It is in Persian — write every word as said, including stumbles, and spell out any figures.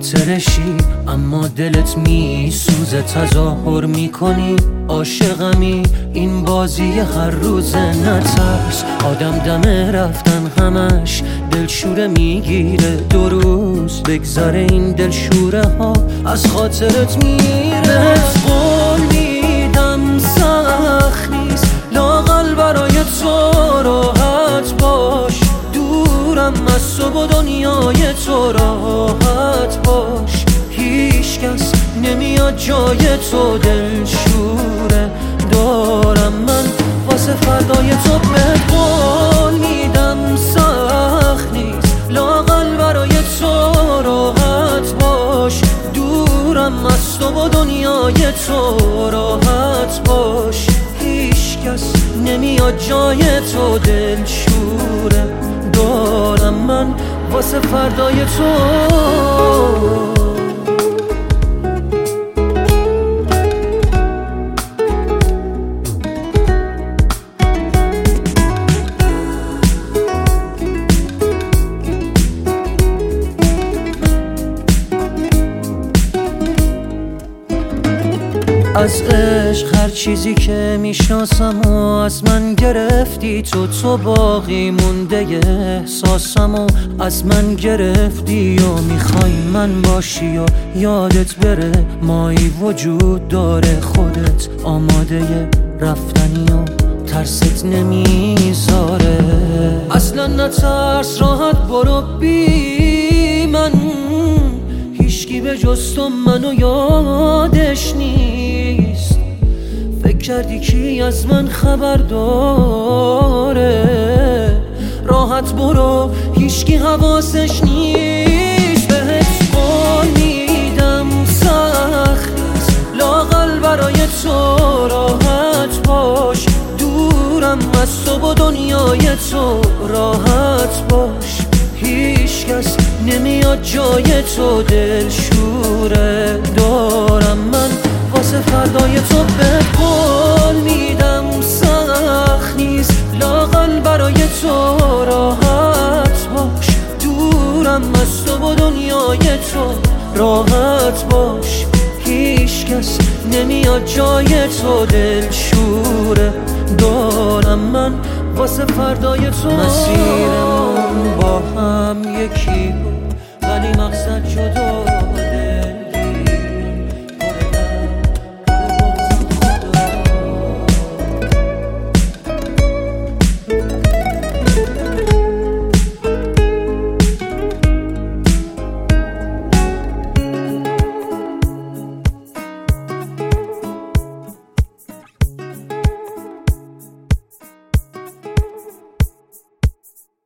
خاطرشی اما دلت می سوزه، تظاهر میکنی عاشقمی، این بازی هر روزه. نترس آدم دم رفتن همش دلشوره میگیره، دو روز بگذره این دلشوره ها از خاطرت میره. قول میدم سخت نیست لااقل برای تو راحت باش، دورم از تو و دنیای تو راحت باش، هیچ کس نمیاد جای تو دلشوره دارم من واسه فردای تو. به قول میدم سخت نیست لااقل برای تو راحت باش، دورم از تو و دنیای تو راحت باش، هیچ کس نمیاد جای تو دلشوره دارم من واسه فردای تو. از عشق هر چیزی که میشناسم و از من گرفتی تو، تو باقی مونده احساسم و از من گرفتی و میخوای من باشی و یادت بره مایی وجود داره، خودت آماده رفتنی و ترست نمیذاره. اصلا نترس راحت برو بی من، هیچکی به جز تو منو یادش نیست، فکر کردی کی از من خبر داره، راحت برو هیچکی حواسش نیست. بهت قول میدم سخت نیست لااقل برای تو راحت باش، دورم از تو و دنیای تو راحت باش، هیچ کس نمیاد جای تو دلشوره دارم من واسه فردای تو. به قول میدم سخت نیست لااقل برای تو راحت باش، دورم از تو و دنیای تو راحت باش، هیچ کس نمیاد جای تو دلشوره دارم من واسه فردای تو. مسیرمون با